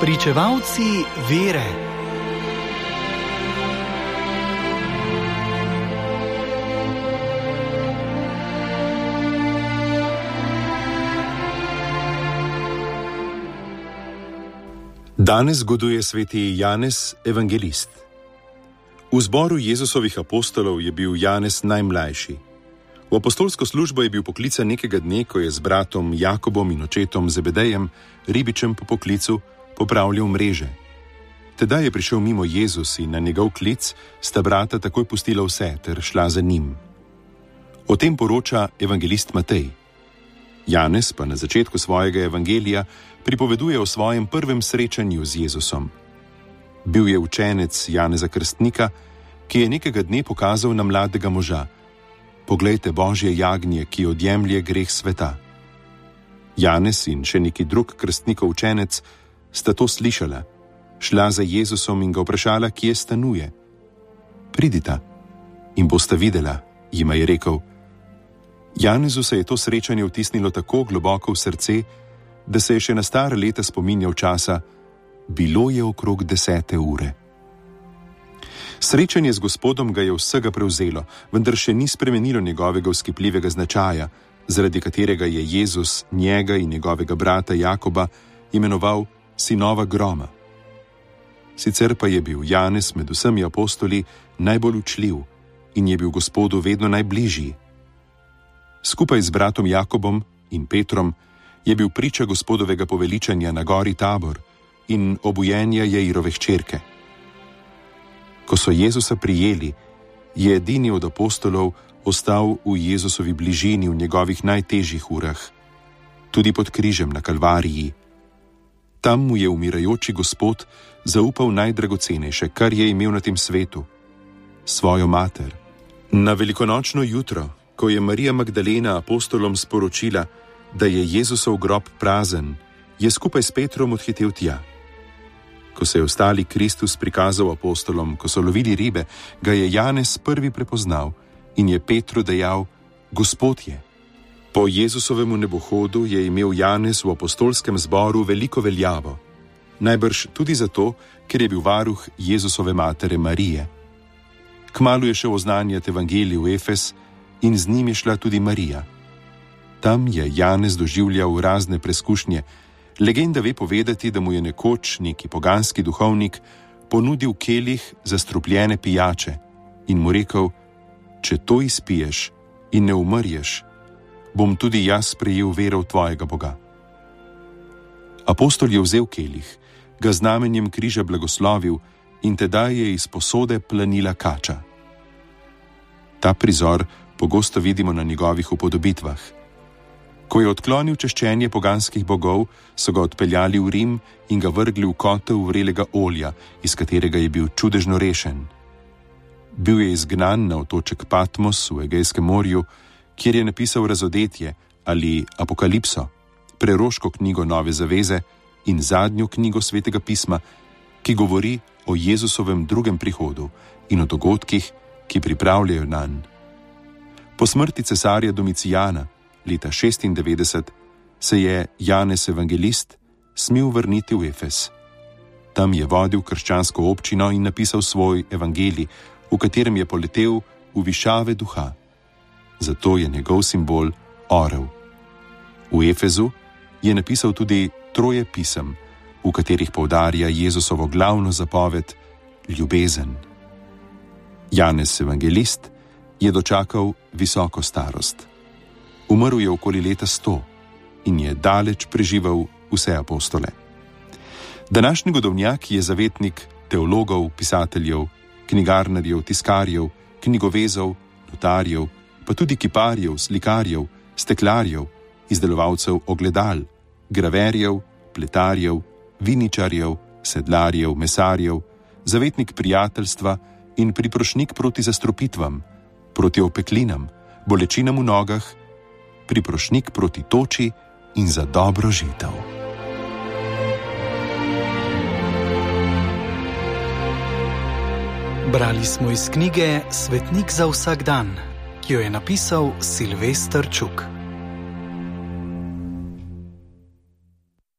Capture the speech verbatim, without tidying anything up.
Pričevalci vere. Danes zgoduje sveti Janez evangelist. V zboru Jezusovih apostolov je bil Janez najmlajši. V apostolsko službo je bil poklican nekega dne, ko je z bratom Jakobom in očetom Zebedejem, ribičem po poklicu, popravljal mreže. Tedaj je prišel mimo Jezus in na njegov klic sta brata takoj pustila vse ter šla za njim. O tem poroča evangelist Matej. Janez pa na začetku svojega evangelija pripoveduje o svojem prvem srečanju z Jezusom. Bil je učenec Janeza Krstnika, ki je nekega dne pokazal na mladega moža: "Poglejte Božje jagnje, ki odjemlje greh sveta." Janez in še neki drug krstnikov učenec sta to slišala, šla za Jezusom in ga vprašala, kje stanuje. "Pridita in bosta videla," jima je rekel. Janezu se je to srečanje vtisnilo tako globoko v srce, da se je še na stara leta spominjal časa: bilo je okrog desete ure. Srečanje z Gospodom ga je vsega prevzelo, vendar še ni spremenilo njegovega vzkipljivega značaja, zaradi katerega je Jezus njega in njegovega brata Jakoba imenoval sinova groma. Sicer pa je bil Janez med vsemi apostoli najbolj učljiv in je bil Gospodu vedno najbližji. Skupaj z bratom Jakobom in Petrom je bil priča Gospodovega poveličanja na gori Tabor in obujenja Jairove hčerke. Ko so Jezusa prijeli, je edini od apostolov ostal v Jezusovi bližini v njegovih najtežjih urah, tudi pod križem na Kalvariji. Tam mu je umirajoči Gospod zaupal najdragocenejše, kar je imel na tem svetu, svojo mater. Na velikonočno jutro, ko je Marija Magdalena apostolom sporočila, da je Jezusov grob prazen, je skupaj s Petrom odhitel tja. Ko se je ostali Kristus prikazal apostolom, ko so lovili ribe, ga je Janez prvi prepoznal in je Petru dejal: "Gospod je." Po Jezusovemu nebohodu je imel Janez v apostolskem zboru veliko veljavo. Najbrž tudi zato, ker je bil varuh Jezusove matere Marije. Kmalu je šel oznanjati evangelij v Efes in z njim je šla tudi Marija. Tam je Janez doživljal razne preskušnje. Legenda ve povedati, da mu je nekoč neki poganski duhovnik ponudil kelih zastrupljene pijače in mu rekel: "Če to izpiješ in ne umrješ, bom tudi jaz sprejel vero v tvojega Boga." Apostol je vzel kelih, ga znamenjem križa blagoslovil in tedaj je iz posode planila kača. Ta prizor pogosto vidimo na njegovih upodobitvah. Ko je odklonil češčenje poganskih bogov, so ga odpeljali v Rim in ga vrgli v kotel vrelega olja, iz katerega je bil čudežno rešen. Bil je izgnan na otoček Patmos v Egejskem morju, kjer je napisal Razodetje ali Apokalipso, preroško knjigo Nove zaveze in zadnjo knjigo Svetega pisma, ki govori o Jezusovem drugem prihodu in o dogodkih, ki pripravljajo nanj. Po smrti cesarja Domicijana leta šestindevetdeset se je Janez evangelist smel vrniti v Efes. Tam je vodil krščansko občino in napisal svoj evangelij, v katerem je poletel v višave duha. Zato je njegov simbol orel. V Efezu je napisal tudi troje pisem, v katerih poudarja Jezusovo glavno zapoved: ljubezen. Janez evangelist je dočakal visoko starost. Umrl je okoli leta sto in je daleč preživel vse apostole. Današnji godovnjak je zavetnik teologov, pisateljev, knjigarnarjev, tiskarjev, knjigovezov, notarjev, pa tudi kiparjev, slikarjev, steklarjev, izdelovalcev ogledal, graverjev, pletarjev, viničarjev, sedlarjev, mesarjev, zavetnik prijateljstva in priprošnik proti zastrupitvam, proti opeklinam, bolečinam v nogah, priprošnik proti toči in za dobro žitev. Brali smo iz knjige Svetnik za vsak dan, ki jo je napisal Silvester Čuk.